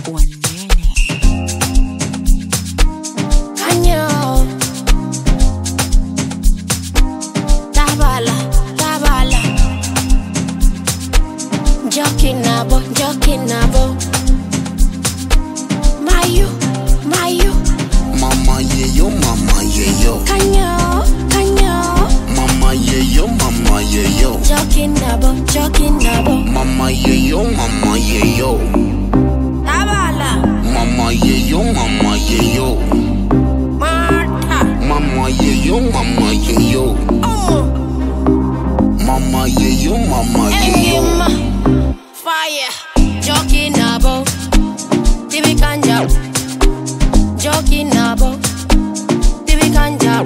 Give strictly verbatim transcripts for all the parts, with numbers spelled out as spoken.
Wanene. Kanyo Tabala, tabala Jokinabo, jokinabo Mayu, mayu Mama yeah yo, mama yeah yo. Kanyo, kanyo Mama yeah yo, mama yeah yo. Jokinabo, jokinabo Mama yeah yo, mama yeah yo. Tabala Mama yeah yo, mama yeah yo. Marta Mama yeah yo, mama yeah yo. Oh Mama yeah yo, mama yeah yo. Engima Fire Jokinabo Tibi kanja Jokinabo Tibi kanja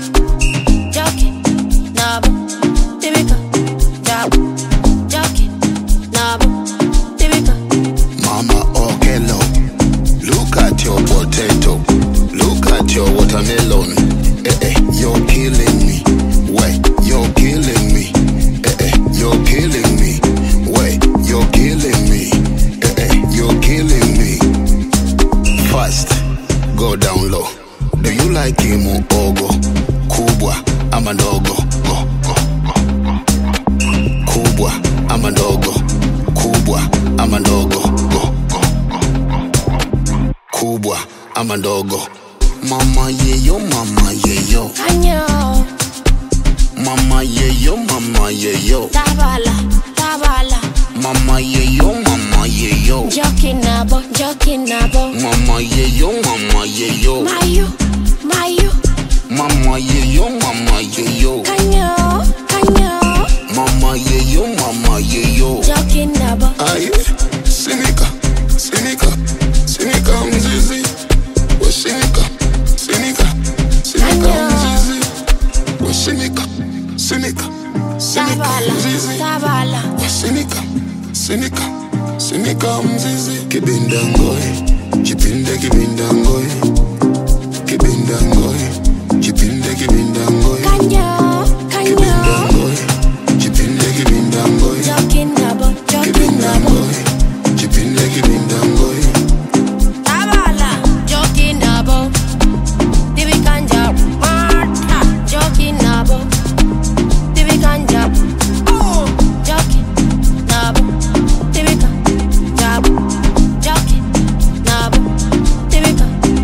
Jokinabo Tibi kanja Jokinabo Tibi kanja Mama Okello, look at your potato, look at your watermelon. Eh eh, you're killing me. Wait, you're killing me. Eh eh, you're killing me. Wait, you're killing me. Eh eh, you're killing me. Fast, go down low. Do you like him or ogo? Kubwa, ama ndogo. Go, go, go. Kubwa, ama ndogo. Kubwa, ama ndogo. Go, go, go. Kubwa, ama ndogo. Mama yeah yo, mama yeah yo. Kanyo Mama yeah yo, mama yeah yo. Tabala, tabala Mama yeah yo, mama yeah yo. Jokinabo, jokinabo Mama yeah yo, mama yeah yo. Mayu, mayu Mama yeah yo, mama yeah yo. Kanyo, kanyo Mama yeah yo, mama yeah yo. Jokinabo Aye, sinika, sinika, sinika mzizi. We sinika, sinika, sinika mzizi. We sinika, sinika, sinika Tabala, mzizi. tabala We sinika, sinika, sinika mzizi. Kibinda ngoe, kipinde kibinda ngoe. Kibinda ngoe, kipinde kibinda ngoe. Kanyo, Kibinda kanyo ngoe, kipinde kibinda ngoe. Jokinabo, Kibinda jokinabo ngoe, kipinde kibinda ngoe. Tabala, jokinabo Tibi kanja Marta Jokinabo Tibi kanja Oh Jokinabo Tibi kanja Jokinabo Tibi kanja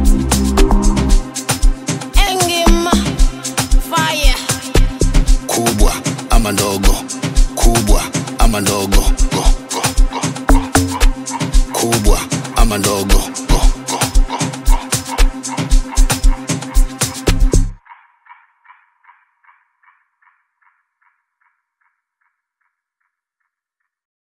Engima Fire Kubwa ama ndogo, kubwa ama ndogo. Go.